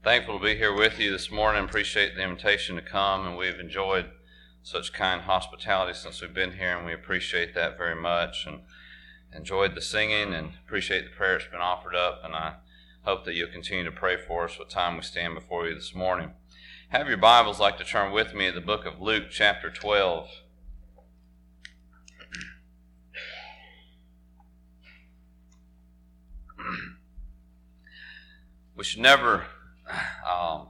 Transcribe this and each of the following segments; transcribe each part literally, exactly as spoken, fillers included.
Thankful to be here with you this morning. Appreciate the invitation to come, and we've enjoyed such kind hospitality since we've been here, and we appreciate that very much. And enjoyed the singing, and appreciate the prayer that's been offered up, and I hope that you'll continue to pray for us what time we stand before you this morning. Have your Bibles, like to turn with me to the book of Luke, chapter twelve. We should never, um,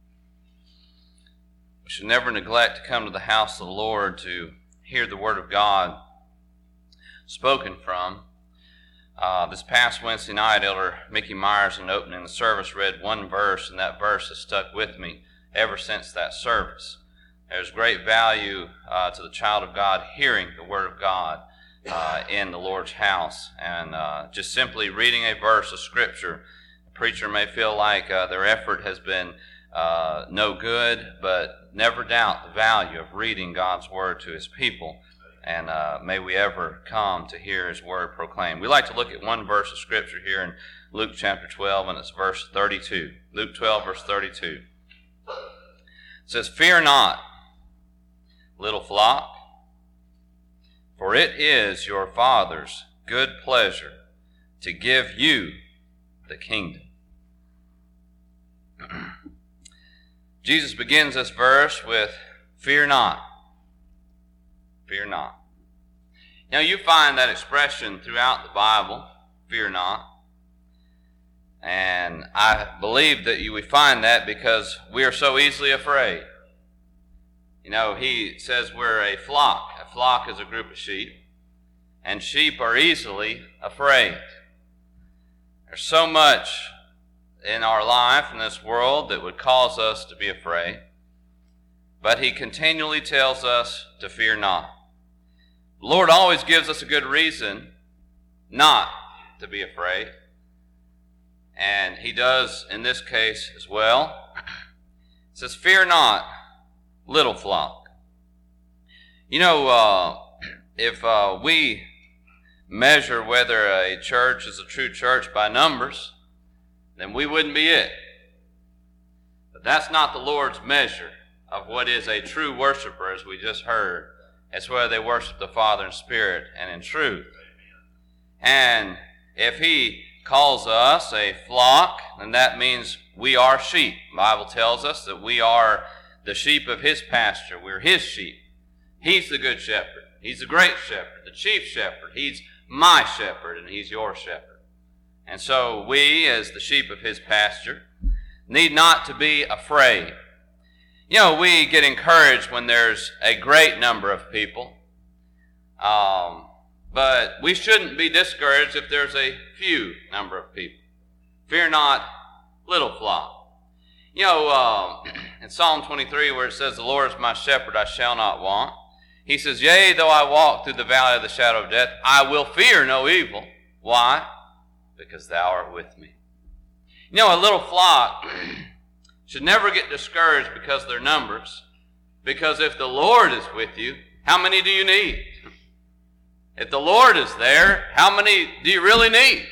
we should never neglect to come to the house of the Lord to hear the Word of God spoken from. Uh, this past Wednesday night, Elder Mickey Myers, in opening the service, read one verse, and that verse has stuck with me ever since that service. There's great value uh, to the child of God hearing the Word of God uh, in the Lord's house, and uh, just simply reading a verse of Scripture. Preacher may feel like uh, their effort has been uh, no good, but never doubt the value of reading God's Word to His people, and uh, may we ever come to hear His Word proclaimed. We like to look at one verse of Scripture here in Luke chapter twelve, and it's verse thirty-two. Luke twelve, verse thirty-two. It says, "Fear not, little flock, for it is your Father's good pleasure to give you the kingdom." Jesus begins this verse with, "Fear not, fear not." Now you find that expression throughout the Bible, fear not. And I believe that you would find that because we are so easily afraid. You know, he says we're a flock. A flock is a group of sheep. And sheep are easily afraid. There's so much in our life, in this world, that would cause us to be afraid. But he continually tells us to fear not. The Lord always gives us a good reason not to be afraid. And he does in this case as well. It says, "Fear not, little flock." You know, uh, if uh, we measure whether a church is a true church by numbers, then we wouldn't be it. But that's not the Lord's measure of what is a true worshiper, as we just heard. It's whether they worship the Father in spirit and in truth. And if he calls us a flock, then that means we are sheep. The Bible tells us that we are the sheep of his pasture. We're his sheep. He's the good shepherd. He's the great shepherd, the chief shepherd. He's my shepherd, and he's your shepherd. And so we, as the sheep of his pasture, need not to be afraid. You know, we get encouraged when there's a great number of people, um, but we shouldn't be discouraged if there's a few number of people. Fear not, little flock. You know, uh, in Psalm twenty-three, where it says, "The Lord is my shepherd, I shall not want," he says, "Yea, though I walk through the valley of the shadow of death, I will fear no evil." Why? Because thou art with me. You know, a little flock should never get discouraged because of their numbers, because if the Lord is with you, how many do you need? If the Lord is there, how many do you really need?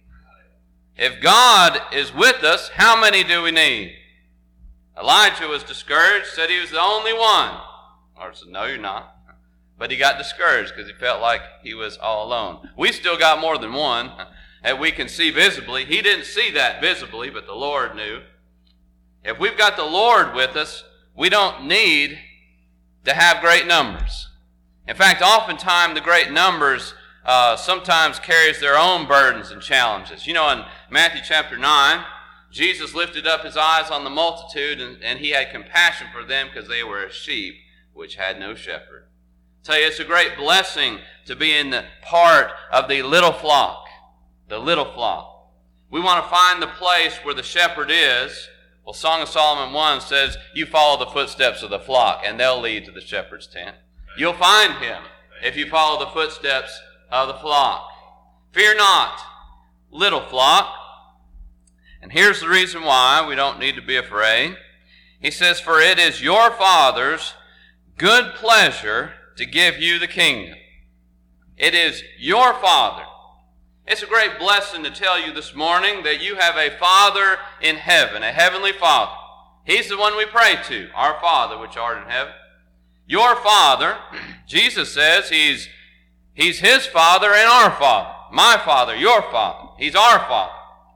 If God is with us, how many do we need? Elijah was discouraged, said he was the only one. The Lord said, "No, you're not." But he got discouraged because he felt like he was all alone. We still got more than one that we can see visibly. He didn't see that visibly, but the Lord knew. If we've got the Lord with us, we don't need to have great numbers. In fact, oftentimes the great numbers uh, sometimes carries their own burdens and challenges. You know, in Matthew chapter nine, Jesus lifted up his eyes on the multitude, and, and he had compassion for them because they were as sheep which had no shepherd. I tell you, it's a great blessing to be in the part of the little flock. The little flock. We want to find the place where the shepherd is. Well, Song of Solomon one says, "You follow the footsteps of the flock, and they'll lead to the shepherd's tent." You'll find him if you follow the footsteps of the flock. Fear not, little flock. And here's the reason why we don't need to be afraid. He says, "For it is your Father's good pleasure to give you the kingdom." It is your Father. It's a great blessing to tell you this morning that you have a Father in heaven, a heavenly Father. He's the one we pray to, our Father which art in heaven. Your Father, Jesus says he's, he's His Father and our Father. My Father, your Father. He's our Father.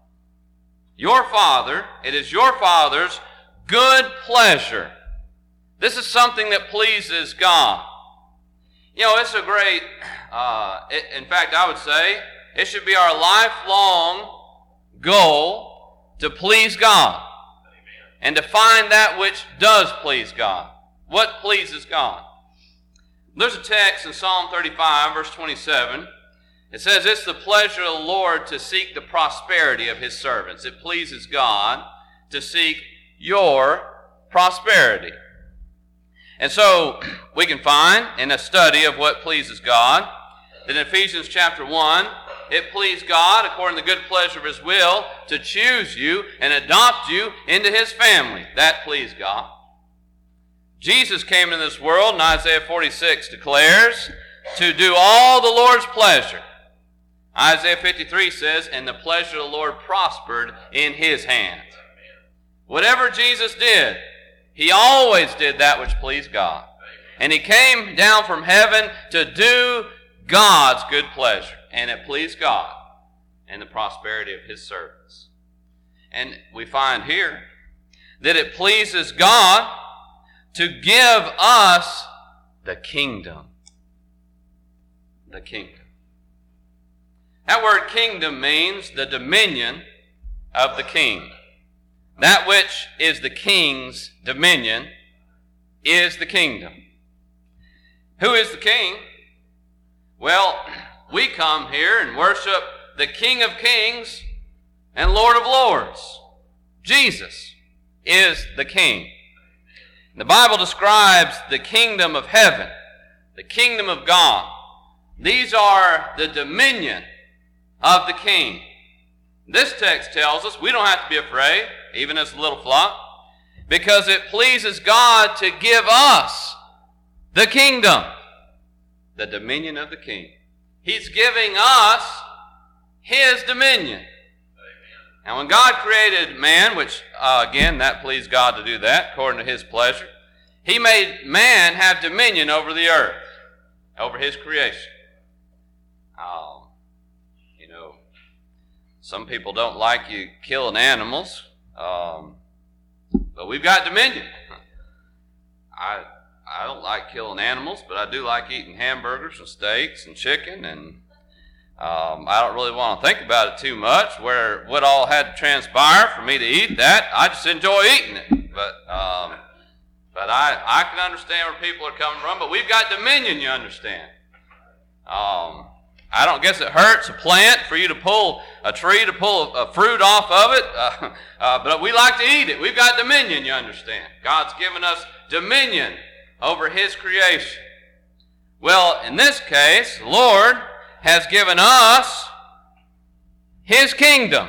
Your Father, it is your Father's good pleasure. This is something that pleases God. You know, it's a great, uh, it, in fact, I would say, it should be our lifelong goal to please God and to find that which does please God. What pleases God? There's a text in Psalm thirty-five, verse twenty-seven. It says, it's the pleasure of the Lord to seek the prosperity of His servants. It pleases God to seek your prosperity. And so we can find in a study of what pleases God that in Ephesians chapter one, it pleased God, according to the good pleasure of His will, to choose you and adopt you into His family. That pleased God. Jesus came into this world, and Isaiah forty-six declares, to do all the Lord's pleasure. Isaiah fifty-three says, and the pleasure of the Lord prospered in His hand. Whatever Jesus did, He always did that which pleased God. And He came down from heaven to do God's good pleasure. And it pleased God and the prosperity of His servants. And we find here that it pleases God to give us the kingdom. The kingdom. That word kingdom means the dominion of the king. That which is the king's dominion is the kingdom. Who is the king? Well, we come here and worship the King of Kings and Lord of Lords. Jesus is the King. The Bible describes the kingdom of heaven, the kingdom of God. These are the dominion of the King. This text tells us we don't have to be afraid, even as a little flock, because it pleases God to give us the kingdom, the dominion of the King. He's giving us His dominion. Amen. And when God created man, which, uh, again, that pleased God to do that, according to His pleasure, He made man have dominion over the earth, over His creation. Um, you know, some people don't like you killing animals, um, but we've got dominion. I I don't like killing animals, but I do like eating hamburgers and steaks and chicken, and um, I don't really want to think about it too much, where what all had to transpire for me to eat that. I just enjoy eating it. But um, but I, I can understand where people are coming from, but we've got dominion, you understand. Um, I don't guess it hurts a plant for you to pull a tree to pull a, a fruit off of it, uh, uh, but we like to eat it. We've got dominion, you understand. God's given us dominion over His creation. Well, in this case, the Lord has given us His kingdom.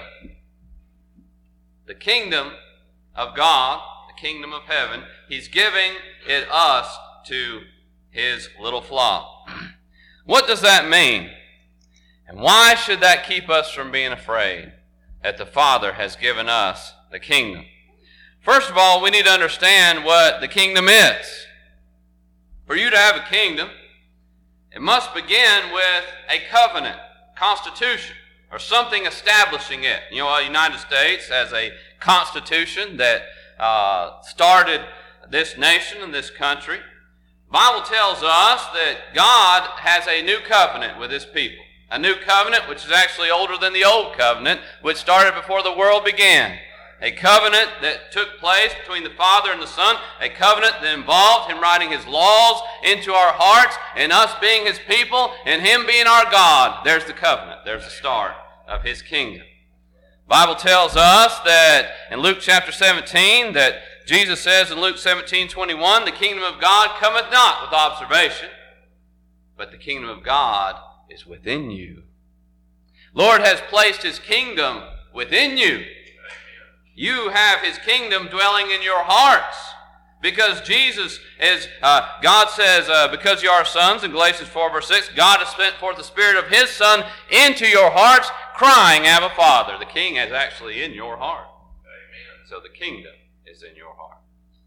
The kingdom of God, the kingdom of heaven. He's giving it us to His little flock. What does that mean? And why should that keep us from being afraid that the Father has given us the kingdom? First of all, we need to understand what the kingdom is. For you to have a kingdom, it must begin with a covenant, constitution, or something establishing it. You know, the United States has a constitution that uh, started this nation and this country. The Bible tells us that God has a new covenant with His people. A new covenant which is actually older than the old covenant, which started before the world began. A covenant that took place between the Father and the Son. A covenant that involved Him writing His laws into our hearts and us being His people and Him being our God. There's the covenant. There's the start of His kingdom. The Bible tells us that in Luke chapter seventeen, that Jesus says in Luke seventeen twenty-one, the kingdom of God cometh not with observation, but the kingdom of God is within you. Lord has placed His kingdom within you. You have His kingdom dwelling in your hearts. Because Jesus is, uh, God says, uh, because you are sons, in Galatians four verse six, God has sent forth the Spirit of His Son into your hearts, crying, Abba, Father. The king is actually in your heart. Amen. So the kingdom is in your heart.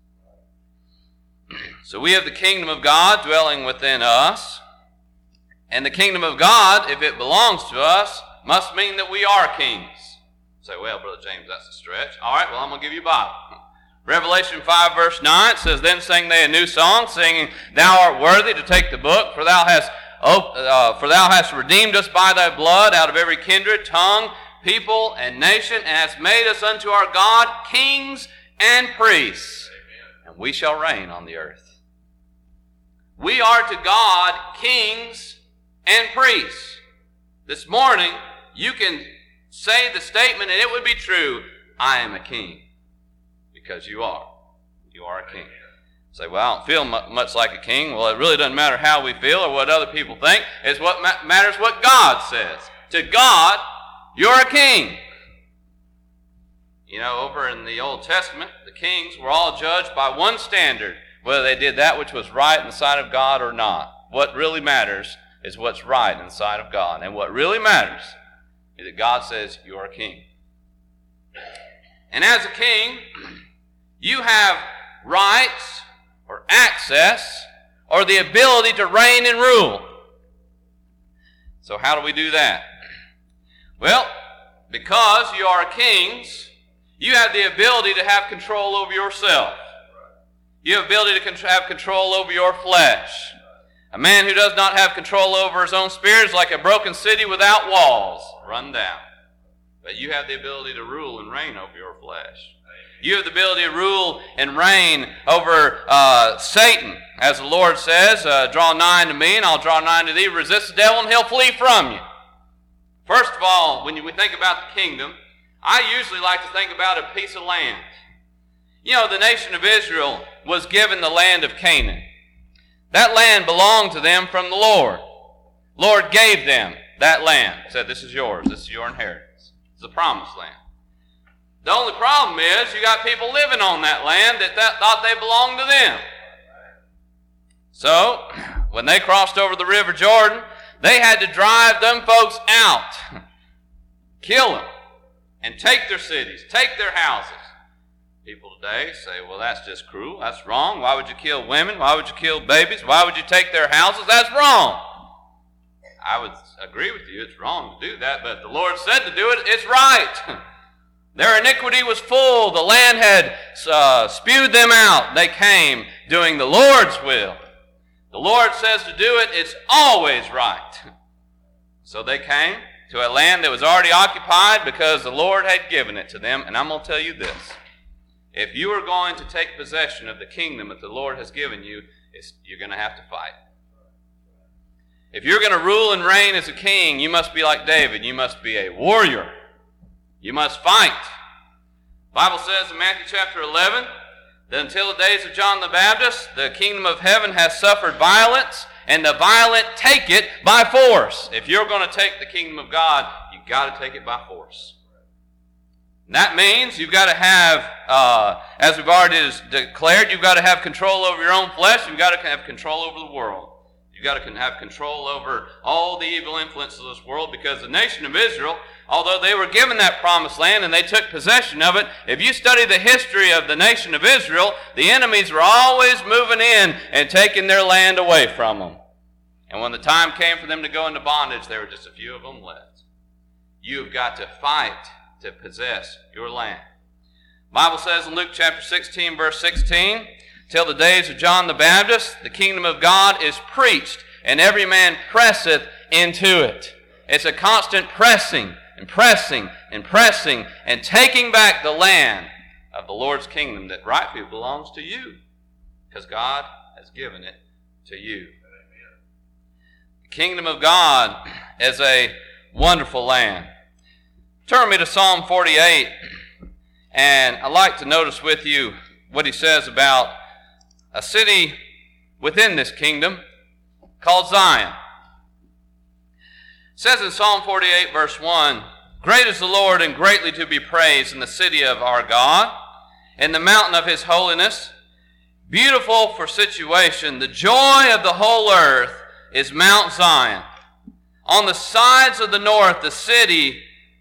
So we have the kingdom of God dwelling within us. And the kingdom of God, if it belongs to us, must mean that we are kings. You say, well, Brother James, that's a stretch. All right, well, I'm going to give you a Bible. Revelation five, verse nine, it says, Then sang they a new song, singing, Thou art worthy to take the book, for thou hast uh, for thou hast redeemed us by thy blood out of every kindred, tongue, people, and nation, and hast made us unto our God kings and priests, Amen. And we shall reign on the earth. We are to God kings and priests. This morning, you can say the statement, and it would be true, I am a king. Because you are. You are a king. Say, well, I don't feel much like a king. Well, it really doesn't matter how we feel or what other people think. It's what ma- matters what God says. To God, you're a king. You know, over in the Old Testament, the kings were all judged by one standard, whether they did that which was right in the sight of God or not. What really matters is what's right in the sight of God. And what really matters is that God says you're a king. And as a king, you have rights or access or the ability to reign and rule. So how do we do that? Well, because you are kings, you have the ability to have control over yourself. You have the ability to have control over your flesh. A man who does not have control over his own spirit is like a broken city without walls, run down. But you have the ability to rule and reign over your flesh. You have the ability to rule and reign over uh, Satan. As the Lord says, uh, draw nigh to me and I'll draw nigh to thee. Resist the devil and he'll flee from you. First of all, when we think about the kingdom, I usually like to think about a piece of land. You know, the nation of Israel was given the land of Canaan. That land belonged to them from the Lord. Lord gave them that land. He said, this is yours. This is your inheritance. It's the promised land. The only problem is you got people living on that land that, that thought they belonged to them. So, when they crossed over the River Jordan, they had to drive them folks out, kill them, and take their cities, take their houses. People today say, well, that's just cruel. That's wrong. Why would you kill women? Why would you kill babies? Why would you take their houses? That's wrong. I would agree with you. It's wrong to do that, but if the Lord said to do it, it's right. Their iniquity was full. The land had uh, spewed them out. They came doing the Lord's will. The Lord says to do it, it's always right. So they came to a land that was already occupied because the Lord had given it to them. And I'm going to tell you this. If you are going to take possession of the kingdom that the Lord has given you, it's, you're going to have to fight. If you're going to rule and reign as a king, you must be like David. You must be a warrior. You must fight. The Bible says in Matthew chapter eleven that until the days of John the Baptist, the kingdom of heaven has suffered violence, and the violent take it by force. If you're going to take the kingdom of God, you've got to take it by force. And that means you've got to have, uh, as we've already declared, you've got to have control over your own flesh. You've got to have control over the world. You've got to have control over all the evil influences of this world, because the nation of Israel, although they were given that promised land and they took possession of it, if you study the history of the nation of Israel, the enemies were always moving in and taking their land away from them. And when the time came for them to go into bondage, there were just a few of them left. You've got to fight to possess your land. The Bible says in Luke chapter sixteen, verse sixteen, till the days of John the Baptist, the kingdom of God is preached, and every man presseth into it. It's a constant pressing and pressing and pressing and taking back the land of the Lord's kingdom that rightfully belongs to you, because God has given it to you. The kingdom of God is a wonderful land. Turn me to Psalm forty-eight, and I'd like to notice with you what he says about a city within this kingdom called Zion. It says in Psalm forty-eight, verse one, Great is the Lord and greatly to be praised in the city of our God, in the mountain of his holiness. Beautiful for situation, the joy of the whole earth is Mount Zion. On the sides of the north, the city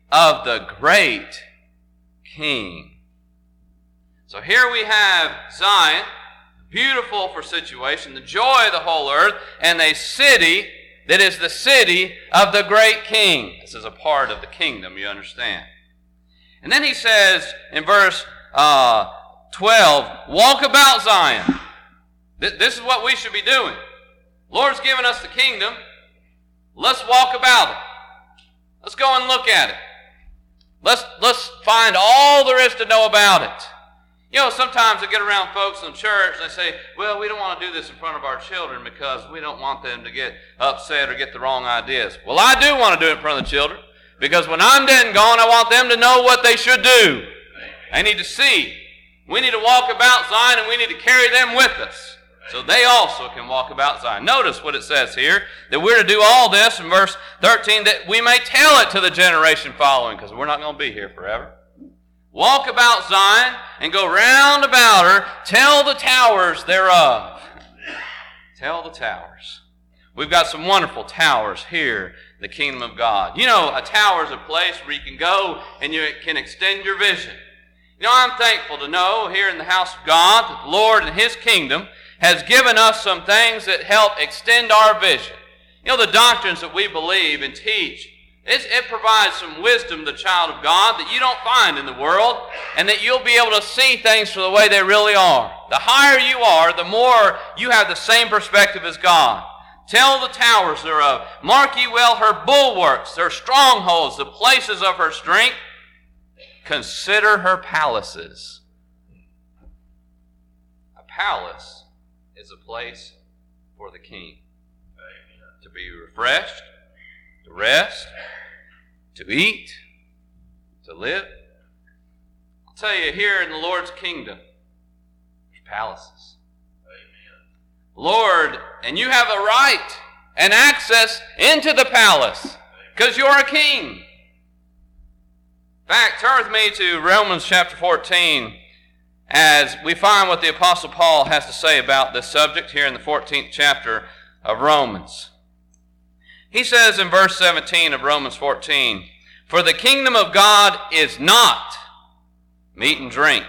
of the great King. So here we have Zion, beautiful for situation, the joy of the whole earth, and a city that is the city of the great King. This is a part of the kingdom, you understand. And then he says in verse uh, twelve, walk about Zion. Th- this is what we should be doing. Lord's given us the kingdom. Let's walk about it. Let's go and look at it. Let's, let's find all there is to know about it. You know, sometimes I get around folks in church and they say, well, we don't want to do this in front of our children because we don't want them to get upset or get the wrong ideas. Well, I do want to do it in front of the children because when I'm dead and gone, I want them to know what they should do. They need to see. We need to walk about Zion and we need to carry them with us so they also can walk about Zion. Notice what it says here, that we're to do all this in verse thirteen, that we may tell it to the generation following, because we're not going to be here forever. Walk about Zion and go round about her, tell the towers thereof. Tell the towers. We've got some wonderful towers here in the kingdom of God. You know, a tower is a place where you can go and you can extend your vision. You know, I'm thankful to know here in the house of God that the Lord and His kingdom has given us some things that help extend our vision. You know, the doctrines that we believe and teach, it, it provides some wisdom to the child of God that you don't find in the world, and that you'll be able to see things for the way they really are. The higher you are, the more you have the same perspective as God. Tell the towers thereof. Mark ye well her bulwarks, her strongholds, the places of her strength. Consider her palaces. A palace is a place for the king. Amen. To be refreshed, to rest, to eat, to live. I'll tell you, here in the Lord's kingdom, there's palaces. Amen. Lord, and you have a right and access into the palace because you're a king. In fact, turn with me to Romans chapter fourteen as we find what the Apostle Paul has to say about this subject here in the fourteenth chapter of Romans. He says in verse seventeen of Romans fourteen, for the kingdom of God is not meat and drink,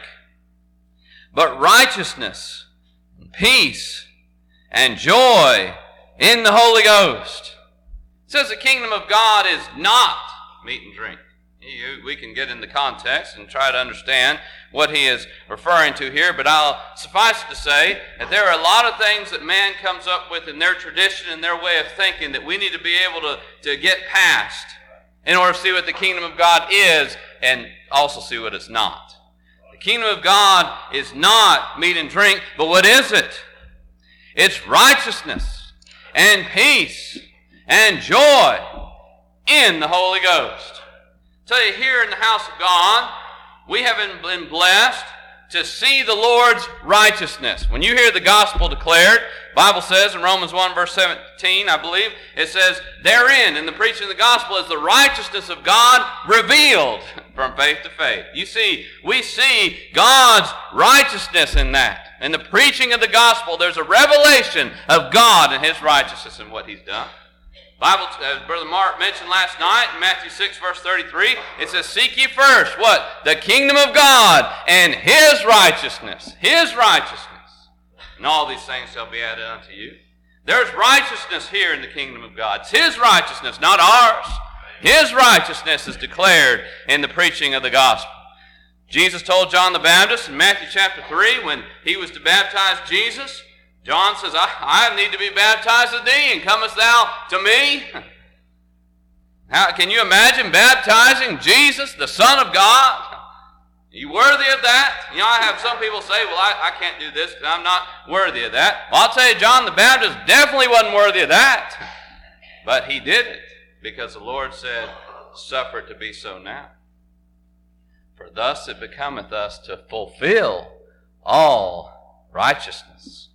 but righteousness and peace and joy in the Holy Ghost. It says the kingdom of God is not meat and drink. We can get into context and try to understand what he is referring to here, but I'll suffice it to say that there are a lot of things that man comes up with in their tradition and their way of thinking that we need to be able to, to get past in order to see what the kingdom of God is and also see what it's not. The kingdom of God is not meat and drink, but what is it? It's righteousness and peace and joy in the Holy Ghost. I tell you, here in the house of God, we have been blessed to see the Lord's righteousness. When you hear the gospel declared, the Bible says in Romans one verse seventeen, I believe, it says, therein, in the preaching of the gospel, is the righteousness of God revealed from faith to faith. You see, we see God's righteousness in that. In the preaching of the gospel, there's a revelation of God and His righteousness in what He's done. Bible, as Brother Mark mentioned last night in Matthew six verse thirty-three, it says, seek ye first, what? The kingdom of God and His righteousness. His righteousness. And all these things shall be added unto you. There's righteousness here in the kingdom of God. It's His righteousness, not ours. His righteousness is declared in the preaching of the gospel. Jesus told John the Baptist in Matthew chapter three, when he was to baptize Jesus, John says, I, I need to be baptized of thee, and comest thou to me? How, can you imagine baptizing Jesus, the Son of God? Are you worthy of that? You know, I have some people say, well, I, I can't do this because I'm not worthy of that. Well, I'll tell you, John the Baptist definitely wasn't worthy of that. But he did it because the Lord said, suffer it to be so now. For thus it becometh us to fulfill all righteousness.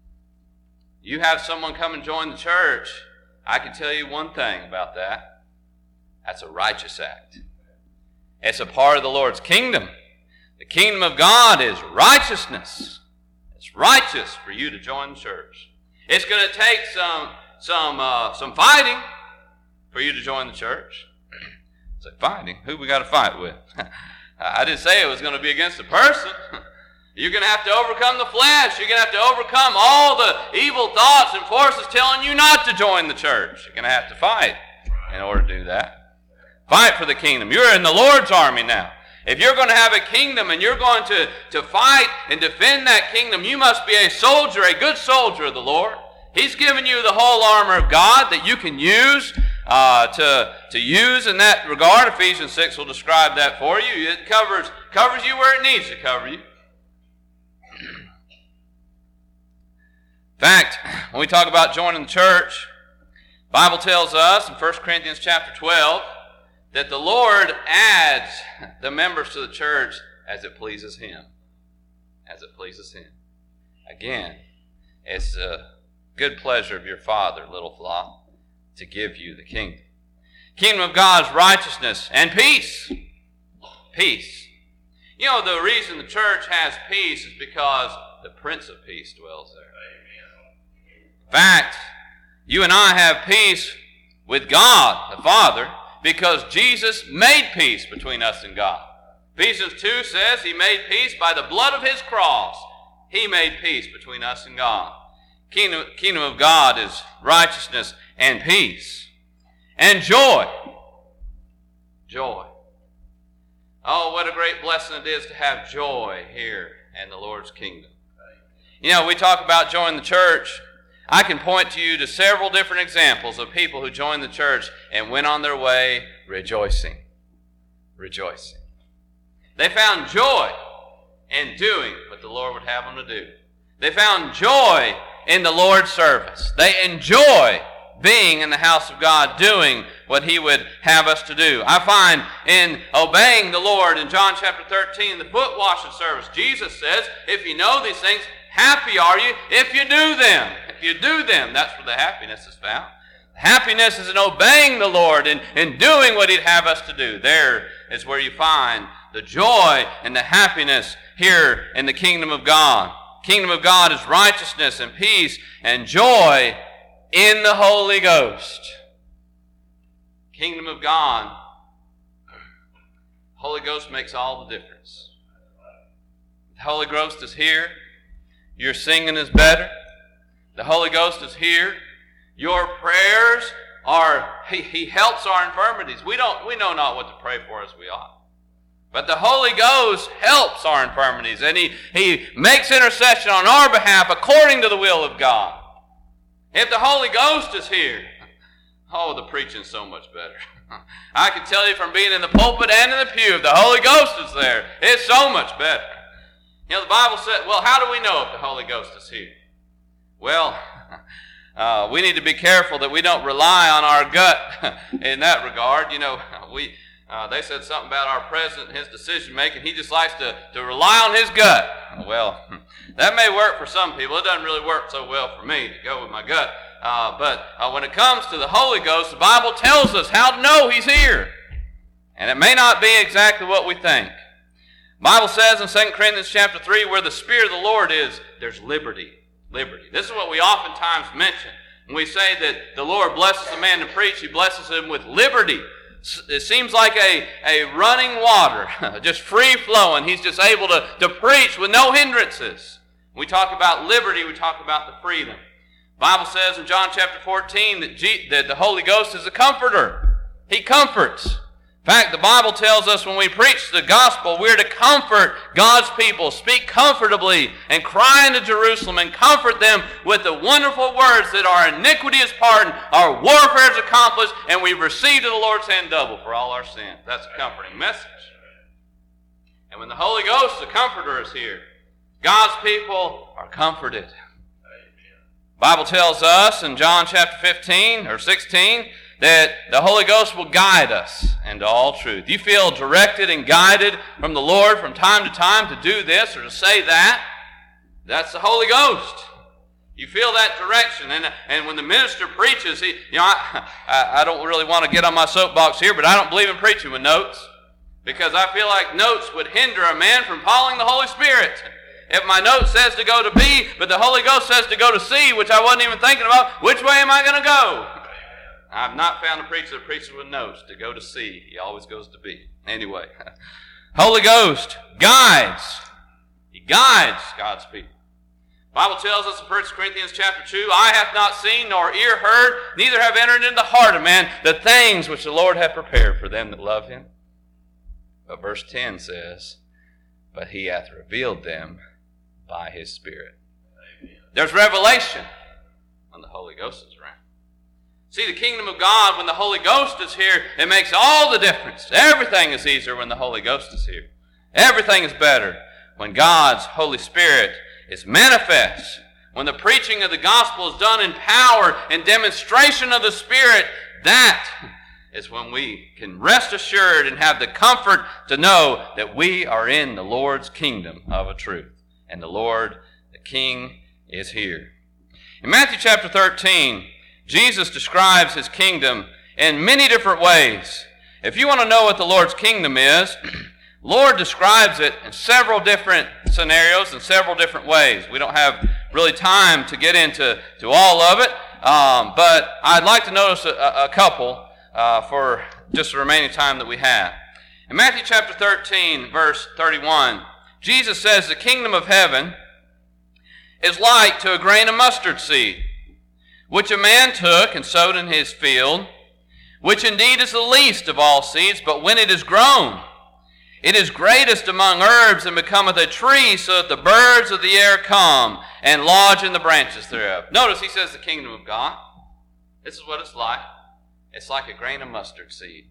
You have someone come and join the church, I can tell you one thing about that. That's a righteous act. It's a part of the Lord's kingdom. The kingdom of God is righteousness. It's righteous for you to join the church. It's going to take some, some, uh, some fighting for you to join the church. Say, fighting? Who we got to fight with? I didn't say it was going to be against a person. You're going to have to overcome the flesh. You're going to have to overcome all the evil thoughts and forces telling you not to join the church. You're going to have to fight in order to do that. Fight for the kingdom. You're in the Lord's army now. If you're going to have a kingdom and you're going to, to fight and defend that kingdom, you must be a soldier, a good soldier of the Lord. He's given you the whole armor of God that you can use uh, to, to use in that regard. Ephesians six will describe that for you. It covers, covers you where it needs to cover you. In fact, when we talk about joining the church, the Bible tells us in First Corinthians chapter twelve that the Lord adds the members to the church as it pleases Him. As it pleases Him. Again, it's a good pleasure of your Father, little flock, to give you the kingdom. Kingdom of God is righteousness and peace. Peace. You know, the reason the church has peace is because the Prince of Peace dwells there. In fact, you and I have peace with God, the Father, because Jesus made peace between us and God. Ephesians two says He made peace by the blood of His cross. He made peace between us and God. Kingdom, kingdom of God is righteousness and peace. And joy. Joy. Oh, what a great blessing it is to have joy here in the Lord's kingdom. You know, we talk about joining the church. I can point to you to several different examples of people who joined the church and went on their way rejoicing. Rejoicing. They found joy in doing what the Lord would have them to do. They found joy in the Lord's service. They enjoy being in the house of God, doing what He would have us to do. I find in obeying the Lord in John chapter thirteen, the foot washing service, Jesus says, if you know these things, happy are you if you do them. If you do them, that's where the happiness is found. Happiness is in obeying the Lord and, and doing what He'd have us to do. There is where you find the joy and the happiness here in the kingdom of God. Kingdom of God is righteousness and peace and joy in the Holy Ghost. Kingdom of God, Holy Ghost makes all the difference. The Holy Ghost is here. Your singing is better. The Holy Ghost is here. Your prayers are, He, he helps our infirmities. We don't, we know not what to pray for as we ought. But the Holy Ghost helps our infirmities, and He, he makes intercession on our behalf according to the will of God. If the Holy Ghost is here, oh, the preaching's so much better. I can tell you from being in the pulpit and in the pew, if the Holy Ghost is there, it's so much better. You know, the Bible said, well, how do we know if the Holy Ghost is here? Well, uh, we need to be careful that we don't rely on our gut in that regard. You know, we uh, they said something about our president and his decision-making. He just likes to, to rely on his gut. Well, that may work for some people. It doesn't really work so well for me to go with my gut. Uh, but uh, when it comes to the Holy Ghost, the Bible tells us how to know He's here. And it may not be exactly what we think. The Bible says in Second Corinthians chapter three, where the Spirit of the Lord is, there's liberty. Liberty. This is what we oftentimes mention. When we say that the Lord blesses a man to preach, He blesses him with liberty. It seems like a, a running water, just free flowing. He's just able to, to preach with no hindrances. When we talk about liberty, we talk about the freedom. The Bible says in John chapter fourteen that, G, that the Holy Ghost is a comforter. He comforts. In fact, the Bible tells us when we preach the gospel, we're to comfort God's people, speak comfortably, and cry into Jerusalem and comfort them with the wonderful words that our iniquity is pardoned, our warfare is accomplished, and we've received of the Lord's hand double for all our sins. That's a comforting message. And when the Holy Ghost, the Comforter, is here, God's people are comforted. The Bible tells us in John chapter fifteen or sixteen that the Holy Ghost will guide us into all truth. You feel directed and guided from the Lord from time to time to do this or to say that. That's the Holy Ghost. You feel that direction. And, and when the minister preaches, he, you know, I, I, I don't really want to get on my soapbox here, but I don't believe in preaching with notes. Because I feel like notes would hinder a man from following the Holy Spirit. If my note says to go to B, but the Holy Ghost says to go to C, which I wasn't even thinking about, which way am I going to go? I've not found a preacher that preaches with notes to go to C. He always goes to B. Anyway, Holy Ghost guides. He guides God's people. The Bible tells us in First Corinthians chapter two, eye hath not seen nor ear heard, neither have entered into the heart of man the things which the Lord hath prepared for them that love him. But verse ten says, but he hath revealed them by his Spirit. Amen. There's revelation when the Holy Ghost is around. See, the kingdom of God, when the Holy Ghost is here, it makes all the difference. Everything is easier when the Holy Ghost is here. Everything is better when God's Holy Spirit is manifest. When the preaching of the gospel is done in power and demonstration of the Spirit, that is when we can rest assured and have the comfort to know that we are in the Lord's kingdom of a truth. And the Lord, the King, is here. In Matthew chapter thirteen, Jesus describes his kingdom in many different ways. If you want to know what the Lord's kingdom is, Lord describes it in several different scenarios and several different ways. We don't have really time to get into to all of it, um, but I'd like to notice a, a couple uh, for just the remaining time that we have. In Matthew chapter thirteen, verse thirty-one, Jesus says, the kingdom of heaven is like to a grain of mustard seed, which a man took and sowed in his field, which indeed is the least of all seeds, but when it is grown, it is greatest among herbs, and becometh a tree, so that the birds of the air come and lodge in the branches thereof. Notice he says the kingdom of God. This is what it's like. It's like a grain of mustard seed.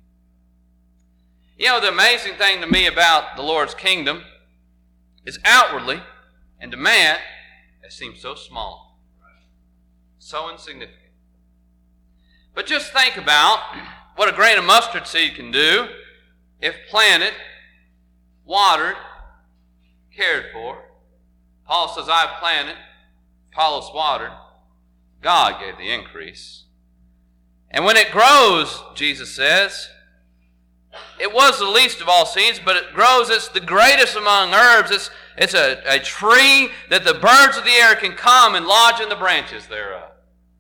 You know, the amazing thing to me about the Lord's kingdom is outwardly, and to man, it seems so small, so insignificant. But just think about what a grain of mustard seed can do if planted, watered, cared for. Paul says, I have planted, Apollos watered, God gave the increase. And when it grows, Jesus says, it was the least of all seeds, but it grows, it's the greatest among herbs. It's, it's a, a tree that the birds of the air can come and lodge in the branches thereof.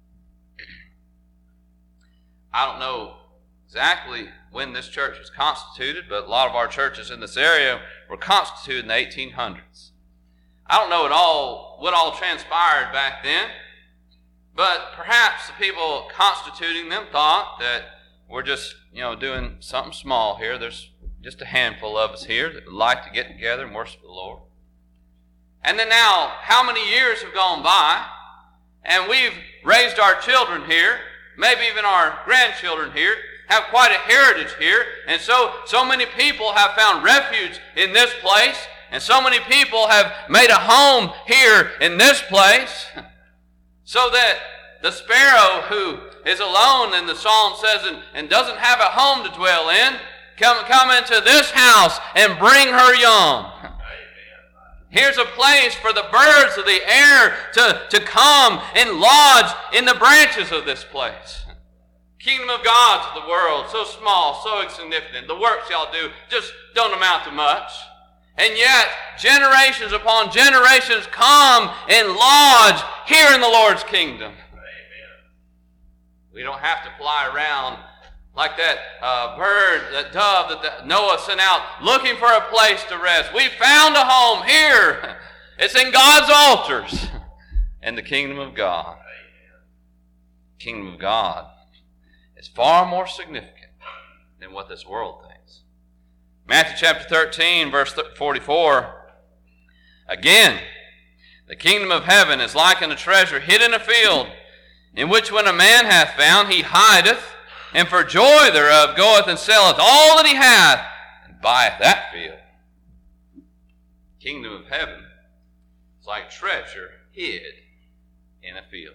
I don't know exactly when this church was constituted, but a lot of our churches in this area were constituted in the eighteen hundreds. I don't know at all what all transpired back then, but perhaps the people constituting them thought that we're just, you know, doing something small here. There's just a handful of us here that would like to get together and worship the Lord. And then now, how many years have gone by, and we've raised our children here, maybe even our grandchildren here, have quite a heritage here, and so so many people have found refuge in this place, and so many people have made a home here in this place, so that the sparrow who is alone, and the psalm says, and, and doesn't have a home to dwell in, come, come into this house and bring her young. Here's a place for the birds of the air to, to come and lodge in the branches of this place. Kingdom of God to the world, so small, so insignificant. The works y'all do just don't amount to much. And yet, generations upon generations come and lodge here in the Lord's kingdom. Amen. We don't have to fly around like that uh, bird, that dove that the, Noah sent out looking for a place to rest. We found a home here. It's in God's altars in the kingdom of God. Amen. Kingdom of God is far more significant than what this world thinks. Matthew chapter thirteen, verse forty-four. Again, the kingdom of heaven is like unto treasure hid in a field, in which when a man hath found, he hideth, and for joy thereof goeth and selleth all that he hath, and buyeth that field. Kingdom of heaven is like treasure hid in a field.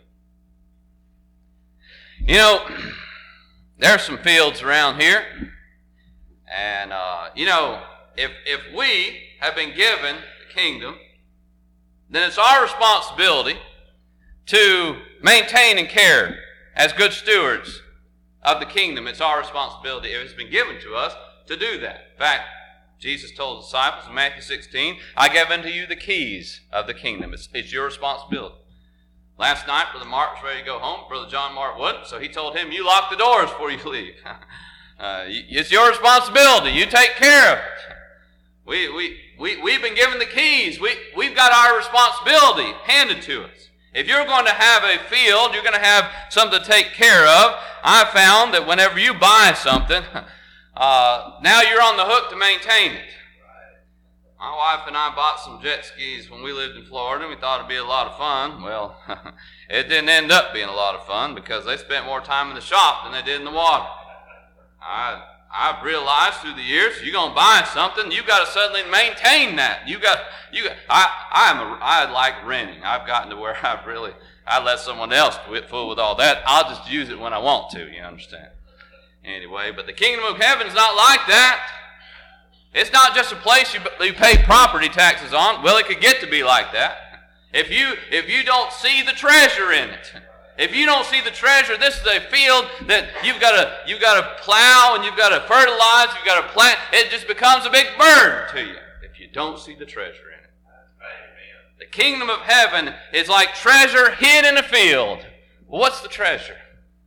You know, there are some fields around here, and uh, you know, if if we have been given the kingdom, then it's our responsibility to maintain and care as good stewards of the kingdom. It's our responsibility, if it's been given to us, to do that. In fact, Jesus told the disciples in Matthew sixteen, I give unto you the keys of the kingdom. It's, it's your responsibility. Last night, Brother Mark was ready to go home. Brother John Mark wouldn't, so he told him, you lock the doors before you leave. uh, it's your responsibility. You take care of it. We, we, we, we've been given the keys. We, we've got our responsibility handed to us. If you're going to have a field, you're going to have something to take care of. I found that whenever you buy something, uh, now you're on the hook to maintain it. My wife and I bought some jet skis when we lived in Florida, and we thought it'd be a lot of fun. Well, it didn't end up being a lot of fun because they spent more time in the shop than they did in the water. I, I've realized through the years, you're going to buy something, you've got to suddenly maintain that. You got, you. Got, I, I'm a, I like renting. I've gotten to where I've really, I let someone else fool with all that. I'll just use it when I want to. You understand? Anyway, but the kingdom of heaven is not like that. It's not just a place you, you pay property taxes on. Well, it could get to be like that. If you, if you don't see the treasure in it, if you don't see the treasure, this is a field that you've got to, you've got to plow and you've got to fertilize, you've got to plant. It just becomes a big burden to you if you don't see the treasure in it. The kingdom of heaven is like treasure hid in a field. Well, what's the treasure?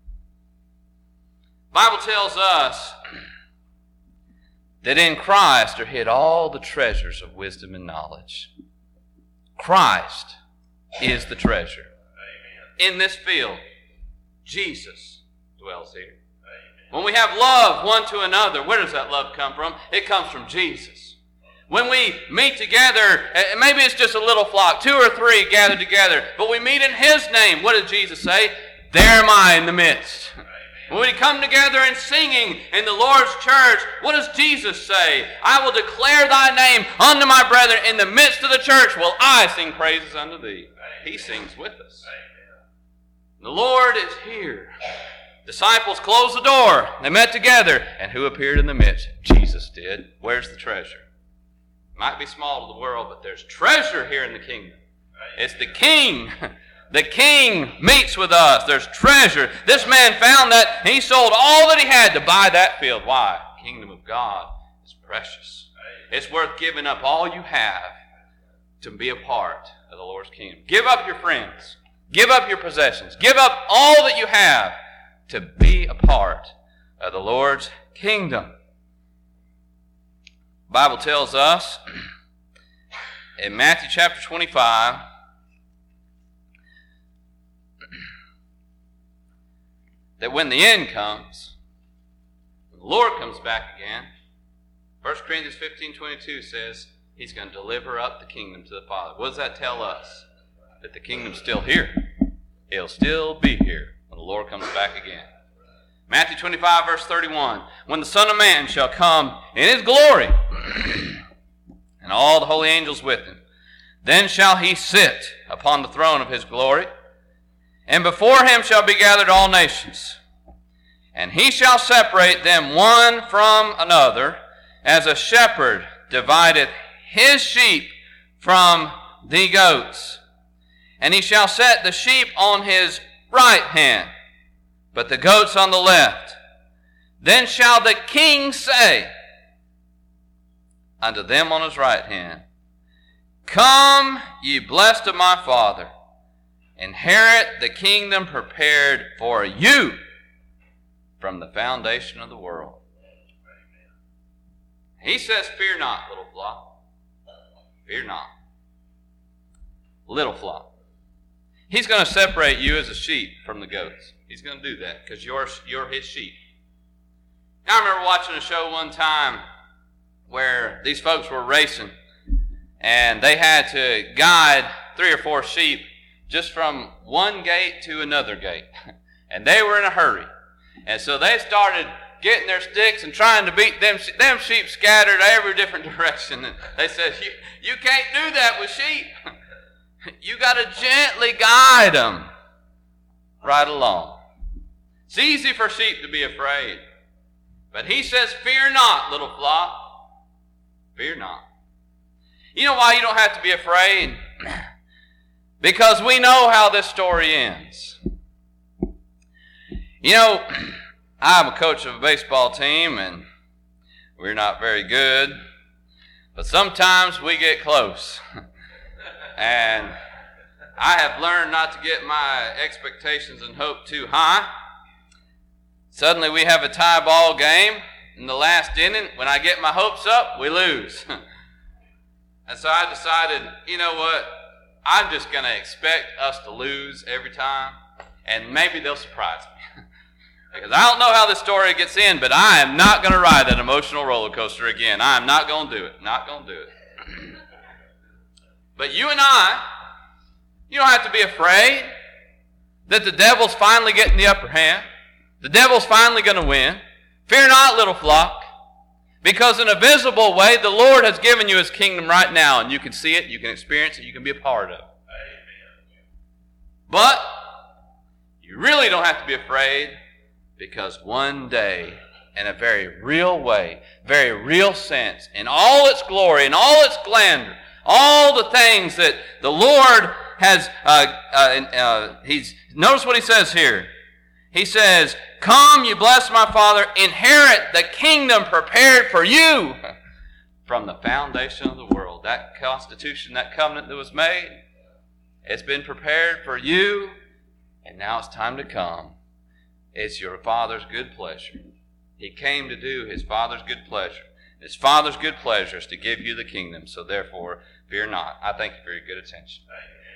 The Bible tells us that in Christ are hid all the treasures of wisdom and knowledge. Christ is the treasure. Amen. In this field, Jesus dwells here. Amen. When we have love one to another, where does that love come from? It comes from Jesus. When we meet together, maybe it's just a little flock, two or three gathered together, but we meet in His name. What did Jesus say? There am I in the midst. When we come together and singing in the Lord's church, what does Jesus say? I will declare thy name unto my brethren. In the midst of the church will I sing praises unto thee. He sings with us. The Lord is here. Disciples closed the door. They met together. And who appeared in the midst? Jesus did. Where's the treasure? It might be small to the world, but there's treasure here in the kingdom. It's the King. The King meets with us. There's treasure. This man found that, and he sold all that he had to buy that field. Why? The kingdom of God is precious. It's worth giving up all you have to be a part of the Lord's kingdom. Give up your friends. Give up your possessions. Give up all that you have to be a part of the Lord's kingdom. The Bible tells us in Matthew chapter twenty-five, that when the end comes, when the Lord comes back again, First Corinthians fifteen twenty-two says He's going to deliver up the kingdom to the Father. What does that tell us? That the kingdom's still here. It'll still be here when the Lord comes back again. Matthew twenty-five verse thirty-one. When the Son of Man shall come in His glory, and all the holy angels with Him, then shall He sit upon the throne of His glory, and before Him shall be gathered all nations. And He shall separate them one from another, as a shepherd divideth his sheep from the goats. And He shall set the sheep on His right hand, but the goats on the left. Then shall the King say unto them on His right hand, Come, ye blessed of my Father, inherit the kingdom prepared for you from the foundation of the world. He says, Fear not, little flock. Fear not. Little flock. He's going to separate you as a sheep from the goats. He's going to do that because you're, you're His sheep. Now, I remember watching a show one time where these folks were racing and they had to guide three or four sheep just from one gate to another gate. And they were in a hurry. And so they started getting their sticks and trying to beat them. Them sheep scattered every different direction. And they said, you, you can't do that with sheep. You got to gently guide them right along. It's easy for sheep to be afraid. But He says, Fear not, little flock. Fear not. You know why you don't have to be afraid? Because we know how this story ends. You know, I'm a coach of a baseball team, and we're not very good. But sometimes we get close. And I have learned not to get my expectations and hope too high. Suddenly we have a tie ball game in the last inning. When I get my hopes up, we lose. And so I decided, you know what? I'm just going to expect us to lose every time, and maybe they'll surprise me. Because I don't know how this story gets in, but I am not going to ride that emotional roller coaster again. I am not going to do it. Not going to do it. But you and I, you don't have to be afraid that the devil's finally getting the upper hand. The devil's finally going to win. Fear not, little flock, because in a visible way, the Lord has given you His kingdom right now, and you can see it, you can experience it, you can be a part of it. But you really don't have to be afraid, because one day, in a very real way, very real sense, in all its glory, in all its splendor, all the things that the Lord has, uh, uh, uh, he's, notice what He says here. He says, "Come, you blessed my Father, inherit the kingdom prepared for you from the foundation of the world." That constitution, that covenant that was made, it's been prepared for you, and now it's time to come. It's your Father's good pleasure. He came to do His Father's good pleasure. His Father's good pleasure is to give you the kingdom, so therefore, fear not. I thank you for your good attention.